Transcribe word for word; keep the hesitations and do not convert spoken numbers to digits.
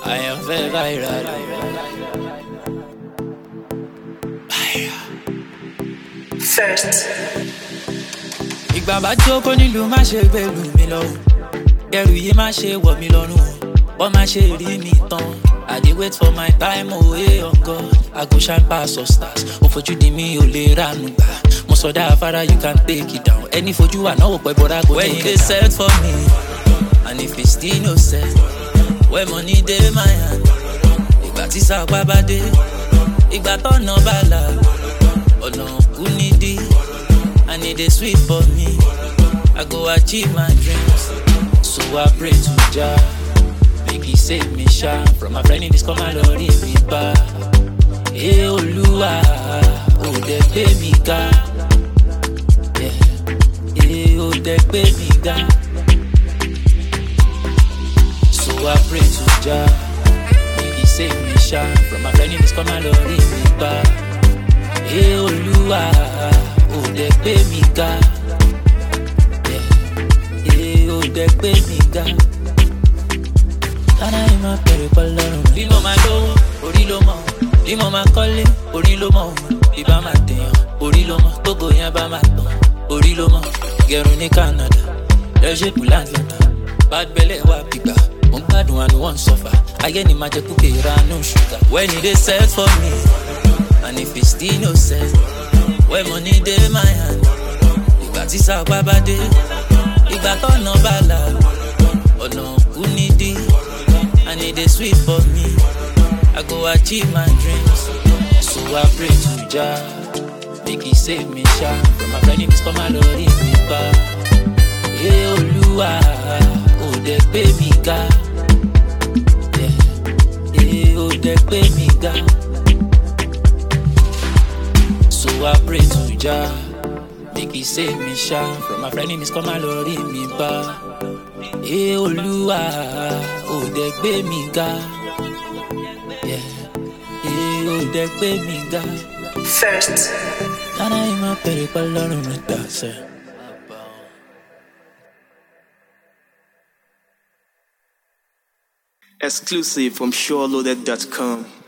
àyànfẹ́ viral. First. Ìgbà bá jókòó nílùú má ṣe gbèlú mi lọ́wọ́. Ẹrù yìí má ṣe wọ̀ mí lọ́rùn. Wọ́n má ṣe rí mi tán. I dey wait for my time, oh hey on God. I go shine past all stars. Ó fojú di mi ò lè ránu gbà. Mo sọ dá afárá, you can take it down. Ẹni fojú wà náà wò pẹ́ bọ́dá go take it down. When you dey set for me, and if it's still no set, when money dey my hand, ìgbà tí sàpá bá dé, ìgbà tọ́nà bá là, ọ̀nà kú nídìí, and it dey sweet for me. I go achieve my dreams, so I pray to Jah. Make he save me sha from my friend in this come alone in me ba. Hey Olúwa, oh de pay me ga. Yeah, hey oh de pay me ga. So I pray to Jah. Make he save me sha from my friend in this come alone in me ba. Hey Olúwa, oh de pay me ga. Yeah, hey oh de pay me ga. Ana ima pere palaro bí mo máa lówó orí ló mọ̀ bí mo máa kọ́lé orí ló mọ̀ bí bá máa tèèyàn orí ló mọ̀ tógo yẹn bá máa tàn orí ló mọ̀ gẹrun ní Canada lẹ́ṣẹ̀ pù láńlọ́tà bad belle wà pìgbà mo ń gbádùn àánú wọn sọfà ayé ni máa jẹ kúkè ìranú ṣúgà. When you dey set for me and if it's still no set, when money dey my hand, ìgbà tí sàpá bá dé ìgbà tọ́nà bá là ọ̀nà kú nídìí. And it is sweet for me. I go achieve my dreams, so I pray to Jah. Make he save me sha from my friend in this come alone in me ba. Hey Olúwa, oh de pay me ga. Yeah, hey oh de pay me ga. So I pray to Jah. Make he save me sha from my friend in this come alone in me ba. Hey Olúwa, oh de gbé mi ga. Yeah, hey oh de gbé mi ga. First. Ana ima pere palaro mi ta se. Exclusive from SureLoaded dot com.